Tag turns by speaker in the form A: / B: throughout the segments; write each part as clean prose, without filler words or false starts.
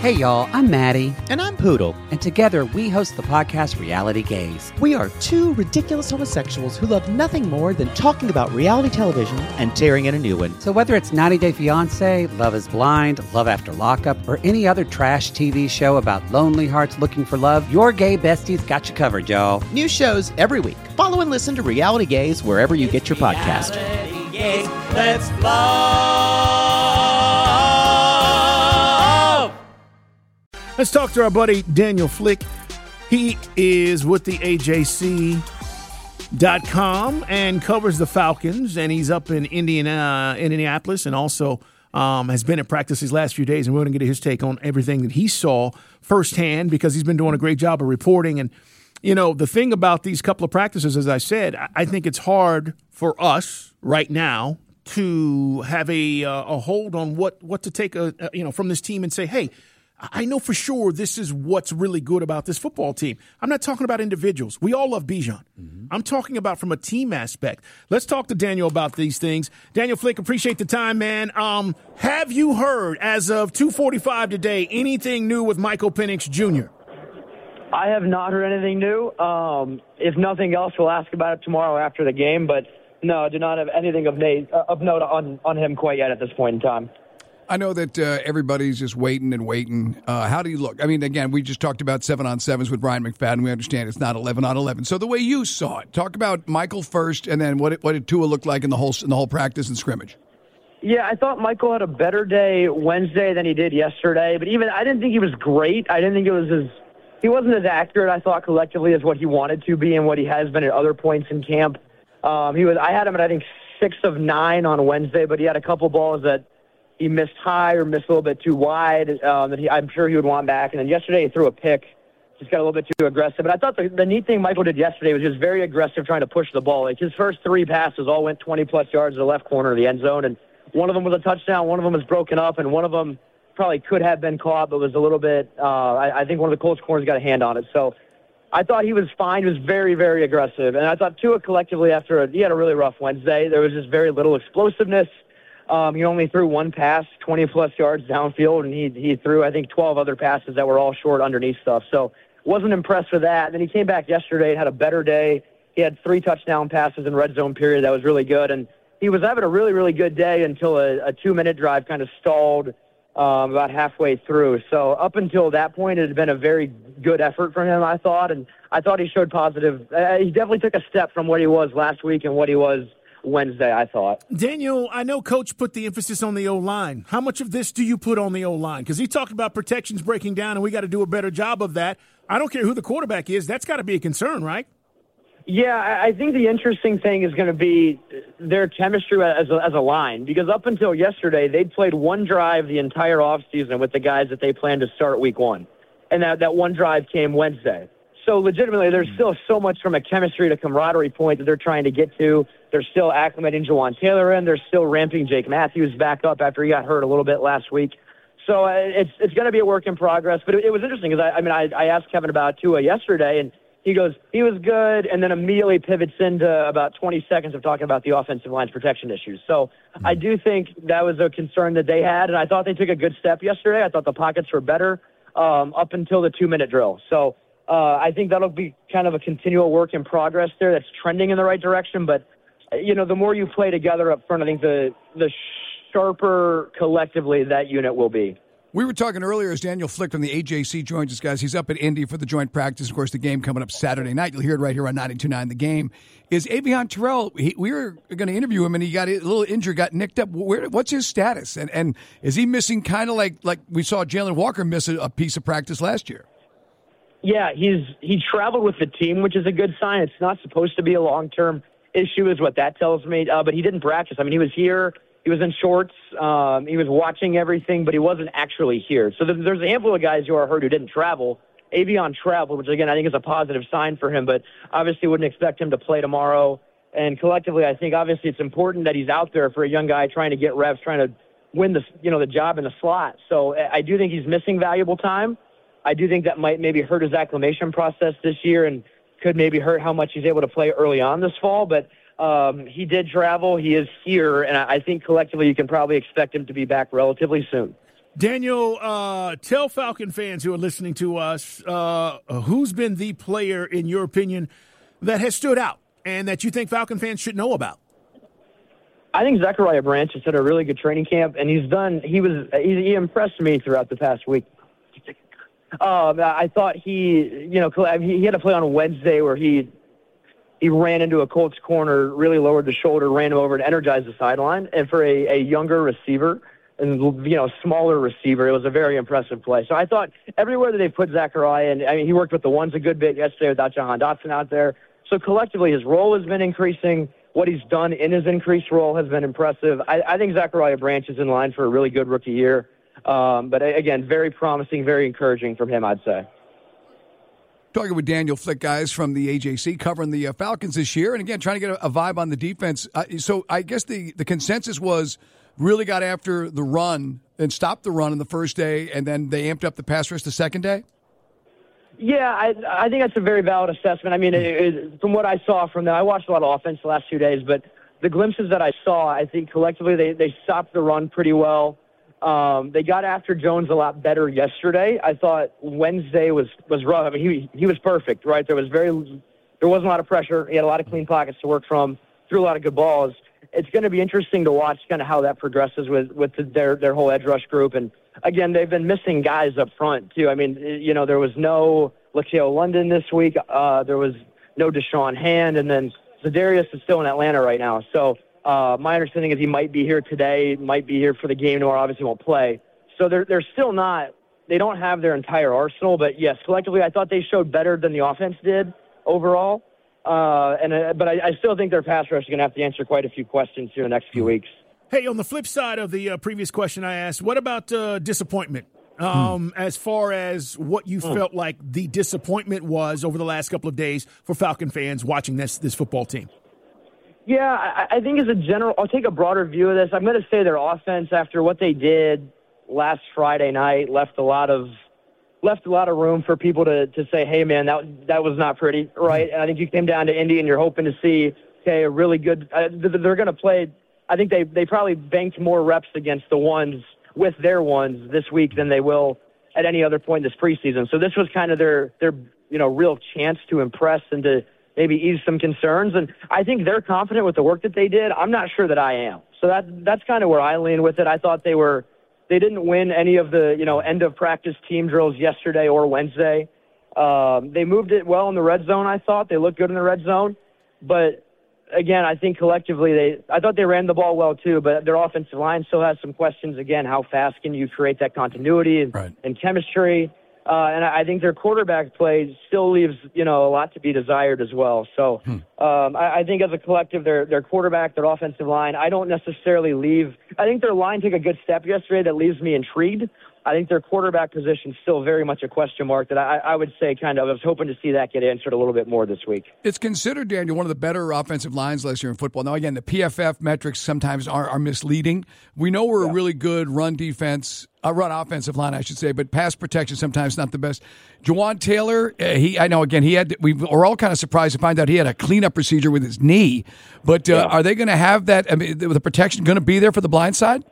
A: Hey y'all, I'm Maddie.
B: And I'm Poodle.
A: And together we host the podcast Reality Gaze.
B: We are two ridiculous homosexuals who love nothing more than talking about reality television and tearing in a new one.
A: So whether it's 90 Day Fiancé, Love is Blind, Love After Lockup, or any other trash TV show about lonely hearts looking for love, your gay besties got you covered, y'all.
B: New shows every week. Follow and listen to Reality Gaze wherever you get your podcast.
C: Reality Gaze, let's love.
D: Let's talk to our buddy Daniel Flick. He is with the AJC.com and covers the Falcons, and he's up in Indianapolis and also has been at practice these last few days, and we're going to get his take on everything that he saw firsthand because he's been doing a great job of reporting. And, you know, the thing about these couple of practices, as I said, I think it's hard for us right now to have a hold on what to take from this team and say, hey, I know for sure this is what's really good about this football team. I'm not talking about individuals. We all love Bijan. Mm-hmm. I'm talking about from a team aspect. Let's talk to Daniel about these things. Daniel Flick, appreciate the time, man. Have you heard, as of 2:45 today, anything new with Michael Penix Jr.?
E: I have not heard anything new. If nothing else, we'll ask about it tomorrow after the game. But, no, I do not have anything of note on him quite yet at this point in time.
F: I know that everybody's just waiting and waiting. How do you look? I mean, again, we just talked about 7-on-7s with Brian McFadden. We understand it's not 11-on-11. So the way you saw it, talk about Michael first, and then what did Tua look like in the whole practice and scrimmage?
E: Yeah, I thought Michael had a better day Wednesday than he did yesterday. But even I didn't think he was great. I didn't think he wasn't as accurate, I thought, collectively as what he wanted to be and what he has been at other points in camp. I had him at, I think, 6 of 9 on Wednesday, but he had a couple balls that he missed high or missed a little bit too wide that I'm sure he would want back. And then yesterday he threw a pick, just got a little bit too aggressive. But I thought the neat thing Michael did yesterday was just very aggressive trying to push the ball. Like his first 3 passes all went 20-plus yards to the left corner of the end zone, and one of them was a touchdown, one of them was broken up, and one of them probably could have been caught but was a little bit I think one of the Colts corners got a hand on it. So I thought he was fine. He was very, very aggressive. And I thought Tua collectively he had a really rough Wednesday. There was just very little explosiveness. He only threw 1 pass, 20-plus yards downfield, and he threw, I think, 12 other passes that were all short underneath stuff. So wasn't impressed with that. And then he came back yesterday and had a better day. He had 3 touchdown passes in red zone period. That was really good. And he was having a really, really good day until a 2-minute drive kind of stalled about halfway through. So up until that point, it had been a very good effort from him, I thought. And I thought he showed positive. He definitely took a step from what he was last week and what he was Wednesday, I thought.
D: Daniel, I know Coach put the emphasis on the O-line. How much of this do you put on the O-line? Because he talked about protections breaking down, and we got to do a better job of that. I don't care who the quarterback is. That's got to be a concern, right?
E: Yeah, I think the interesting thing is going to be their chemistry as a line, because up until yesterday, they'd played 1 drive the entire offseason with the guys that they planned to start week 1. And that 1 drive came Wednesday. So legitimately, there's still so much from a chemistry to camaraderie point that they're trying to get to. They're still acclimating Jawan Taylor in. They're still ramping Jake Matthews back up after he got hurt a little bit last week. So it's going to be a work in progress. But it was interesting because, I asked Kevin about Tua yesterday, and he goes, he was good, and then immediately pivots into about 20 seconds of talking about the offensive line's protection issues. So I do think that was a concern that they had, and I thought they took a good step yesterday. I thought the pockets were better up until the 2-minute drill. So I think that'll be kind of a continual work in progress there that's trending in the right direction. But, the more you play together up front, I think the sharper collectively that unit will be.
F: We were talking earlier as Daniel Flick from the AJC joins us, guys. He's up at Indy for the joint practice. Of course, the game coming up Saturday night. You'll hear it right here on 92.9 The Game. Is Avion Terrell, we were going to interview him, and he got a little injured, got nicked up. What's his status? And is he missing kind of like we saw Jalen Walker miss a piece of practice last year?
E: Yeah, he traveled with the team, which is a good sign. It's not supposed to be a long-term issue is what that tells me. But he didn't practice. He was here. He was in shorts. He was watching everything, but he wasn't actually here. So there's a handful of guys who are hurt who didn't travel. Avion traveled, which, again, I think is a positive sign for him, but obviously wouldn't expect him to play tomorrow. And collectively, I think obviously it's important that he's out there for a young guy trying to get reps, trying to win the job in the slot. So I do think he's missing valuable time. I do think that might maybe hurt his acclimation process this year and could maybe hurt how much he's able to play early on this fall. But he did travel. He is here, and I think collectively you can probably expect him to be back relatively soon.
D: Daniel, tell Falcon fans who are listening to us who's been the player, in your opinion, that has stood out and that you think Falcon fans should know about.
E: I think Zachariah Branch has had a really good training camp, and he impressed me throughout the past week. I thought he had a play on Wednesday where he ran into a Colts corner, really lowered the shoulder, ran him over, and energized the sideline. And for a younger receiver and smaller receiver, it was a very impressive play. So I thought everywhere that they put Zachariah, and I mean he worked with the ones a good bit yesterday without Jahan Dotson out there. So collectively, his role has been increasing. What he's done in his increased role has been impressive. I think Zachariah Branch is in line for a really good rookie year. But again, very promising, very encouraging from him, I'd say.
F: Talking with Daniel Flick, guys, from the AJC, covering the Falcons this year. And again, trying to get a vibe on the defense. So I guess the consensus was really got after the run and stopped the run on the first day, and then they amped up the pass rush the second day?
E: Yeah, I think that's a very valid assessment. I mean, from what I saw from them, I watched a lot of offense the last 2 days, but the glimpses that I saw, I think collectively they stopped the run pretty well. They got after Jones a lot better yesterday. I thought Wednesday was rough. I mean, he was perfect, right? There wasn't a lot of pressure. He had a lot of clean pockets to work from, threw a lot of good balls. It's going to be interesting to watch kind of how that progresses with their whole edge rush group. And again, they've been missing guys up front too. I mean, there was no Lakeio London this week. There was no Deshaun Hand, and then Za'Darius is still in Atlanta right now. So my understanding is he might be here today, might be here for the game tomorrow. Obviously, won't play. So they're still not. They don't have their entire arsenal. But yes, collectively, I thought they showed better than the offense did overall. But I still think their pass rush is going to have to answer quite a few questions here in the next few weeks.
D: Hey, on the flip side of the previous question I asked, what about disappointment? As far as what you felt like the disappointment was over the last couple of days for Falcon fans watching this football team?
E: Yeah, I think as a general, I'll take a broader view of this. I'm going to say their offense, after what they did last Friday night, left a lot of room for people to say, hey, man, that was not pretty, right? And I think you came down to Indy and you're hoping to see, okay, a really good they're going to play. I think they probably banked more reps against the ones with their ones this week than they will at any other point this preseason. So this was kind of their real chance to impress and to maybe ease some concerns. And I think they're confident with the work that they did. I'm not sure that I am. So that's kind of where I lean with it. I thought they didn't win any of the, end of practice team drills yesterday or Wednesday. They moved it well in the red zone, I thought. They looked good in the red zone. But again, I think collectively I thought they ran the ball well too, but their offensive line still has some questions. Again, how fast can you create that continuity and chemistry? And I think their quarterback play still leaves, a lot to be desired as well. So I think as a collective, their quarterback, their offensive line, I don't necessarily I think their line took a good step yesterday that leaves me intrigued. I think their quarterback position is still very much a question mark that I would say I was hoping to see that get answered a little bit more this week.
F: It's considered, Daniel, one of the better offensive lines last year in football. Now, again, the PFF metrics sometimes are misleading. We know we're a really good run offensive line, I should say, but pass protection sometimes not the best. Jawaan Taylor, we're all kind of surprised to find out he had a cleanup procedure with his knee. But are they going to have that? I mean, the protection going to be there for the blind side?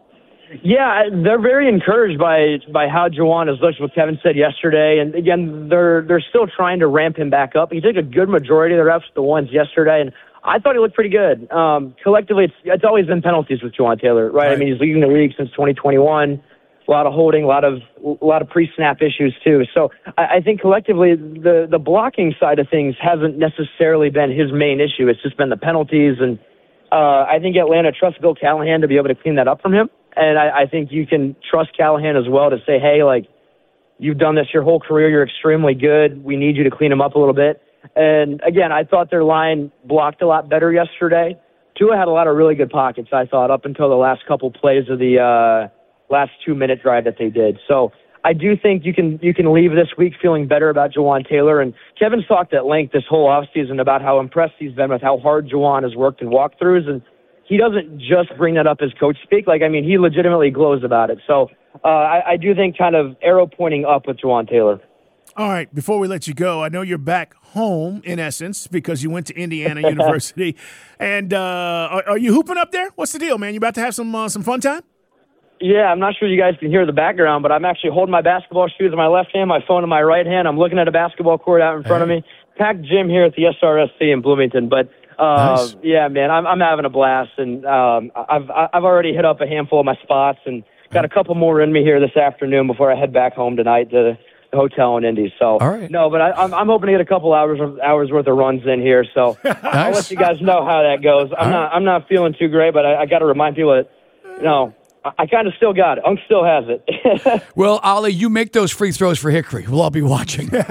E: Yeah, they're very encouraged by how Jawaan has looked, what Kevin said yesterday. And again, they're still trying to ramp him back up. He took a good majority of the reps, the ones yesterday, and I thought he looked pretty good. Collectively, it's always been penalties with Jawaan Taylor, right? I mean, he's leading the league since 2021. A lot of holding, a lot of pre-snap issues too. So I think collectively the blocking side of things hasn't necessarily been his main issue. It's just been the penalties, and I think Atlanta trusts Bill Callahan to be able to clean that up from him. And I think you can trust Callahan as well to say, hey, you've done this your whole career. You're extremely good. We need you to clean him up a little bit. And, again, I thought their line blocked a lot better yesterday. Tua had a lot of really good pockets, I thought, up until the last couple plays of the last 2-minute drive that they did. So I do think you can leave this week feeling better about Jawaan Taylor. And Kevin's talked at length this whole offseason about how impressed he's been with how hard Jawaan has worked in walkthroughs. And he doesn't just bring that up as coach speak. He legitimately glows about it. So I do think kind of arrow pointing up with Jawaan Taylor.
D: All right, before we let you go, I know you're back home, in essence, because you went to Indiana University. And are you hooping up there? What's the deal, man? You about to have some fun time?
E: Yeah, I'm not sure you guys can hear the background, but I'm actually holding my basketball shoes in my left hand, my phone in my right hand. I'm looking at a basketball court out in front of me. Packed gym here at the SRSC in Bloomington. But,
F: nice.
E: yeah, man, I'm having a blast. And I've already hit up a handful of my spots and got a couple more in me here this afternoon before I head back home tonight to the hotel in Indy. So,
F: all right.
E: No, but I'm hoping to get a couple hours worth of runs in here. So I'll let you guys know how that goes. I'm not feeling too great, but I got to remind people that, I kind of still got it. Unk still has it.
F: Well, Ollie, you make those free throws for Hickory. We'll all be watching.
D: Hey,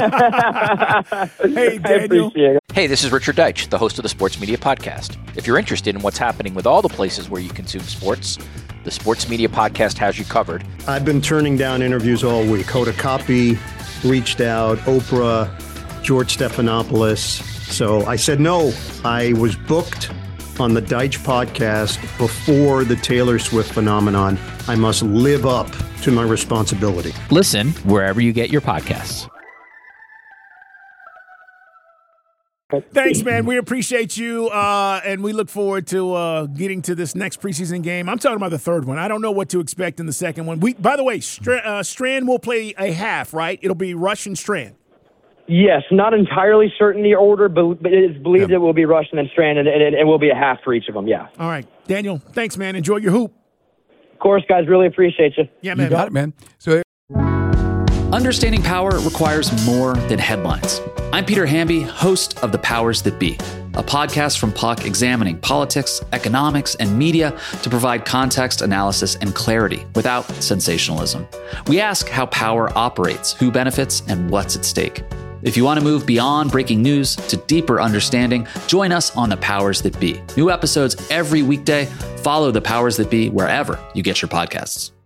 D: Daniel.
G: Hey, this is Richard Deitch, the host of the Sports Media Podcast. If you're interested in what's happening with all the places where you consume sports, the Sports Media Podcast has you covered.
H: I've been turning down interviews all week. Hoda Kotb reached out, Oprah, George Stephanopoulos. So I said no. I was booked on the Deitch podcast before the Taylor Swift phenomenon. I must live up to my responsibility.
I: Listen wherever you get your podcasts.
D: Thanks, man. We appreciate you, and we look forward to getting to this next preseason game. I'm talking about the third one. I don't know what to expect in the second one. By the way, Strand will play a half, right? It'll be Rush and Strand.
E: Yes, not entirely certain the order, but it is believed it will be Rush and then Strand, and it will be a half for each of them, yeah.
D: All right. Daniel, thanks, man. Enjoy your hoop.
E: Of course, guys. Really appreciate you.
D: Yeah, man.
F: You got it, man. So,
I: Understanding power requires more than headlines. I'm Peter Hamby, host of The Powers That Be, a podcast from Puck examining politics, economics, and media to provide context, analysis, and clarity without sensationalism. We ask how power operates, who benefits, and what's at stake. If you want to move beyond breaking news to deeper understanding, join us on The Powers That Be. New episodes every weekday. Follow The Powers That Be wherever you get your podcasts.